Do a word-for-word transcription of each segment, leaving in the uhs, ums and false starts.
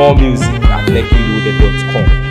More music at lucky loaded dot com.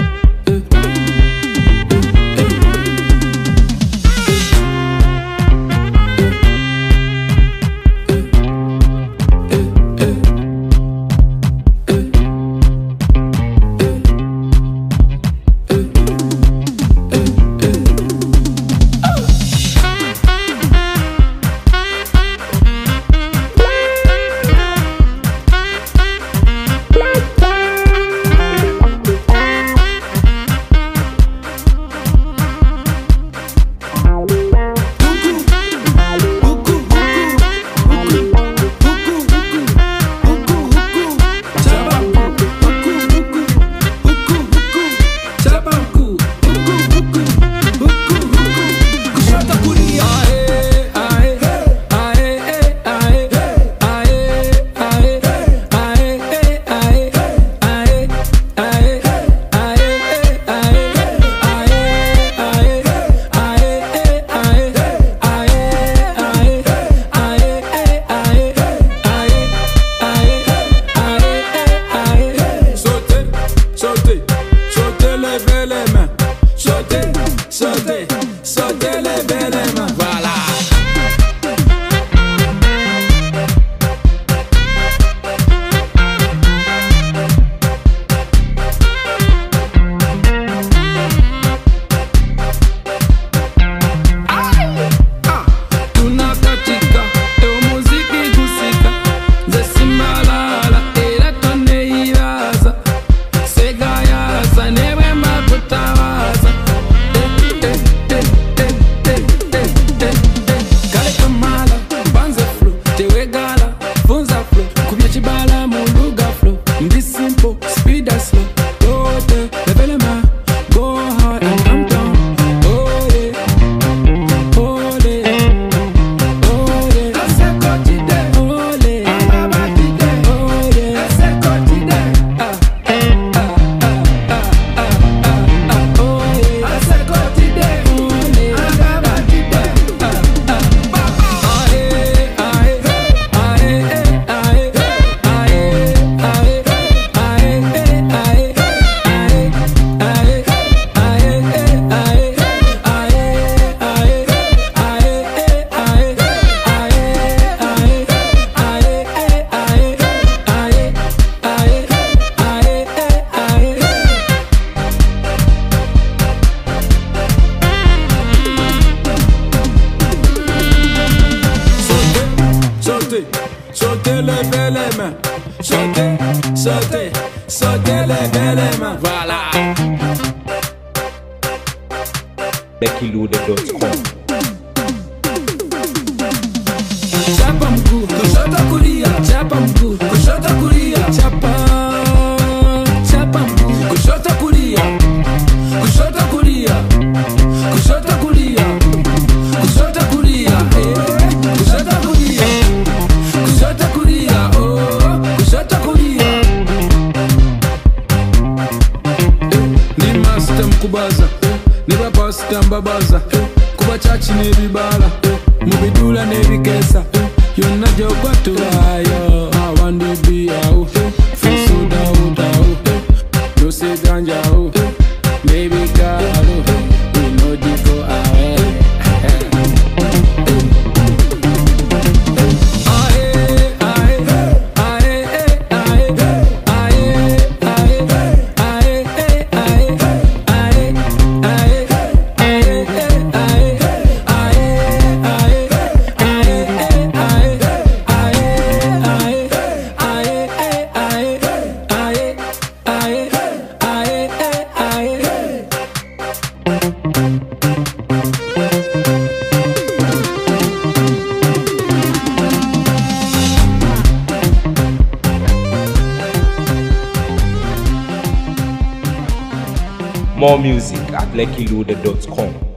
Sautez les belles mains, sautez, sautez, sautez les belles mains, voilà. lucky loaded dot com. Chapa mguu, kushoto kulia, chapa mguu, kushoto kulia, chapa, chapa mguu, kushoto kulia, kushoto kulia, kushoto kulia, kushoto kulia, eh, kushoto kulia, kushoto kulia, oh, kushoto kulia. Ni master mkubaza, ni bapasta mbabaza, kuba chachi n'ebibala, mubidula n'ebikesa, yonna gy'okwatulayo awandi biyawo, fusudawodawo, noseganjawo, baby girl, we know the go away. More music at lucky loaded dot com.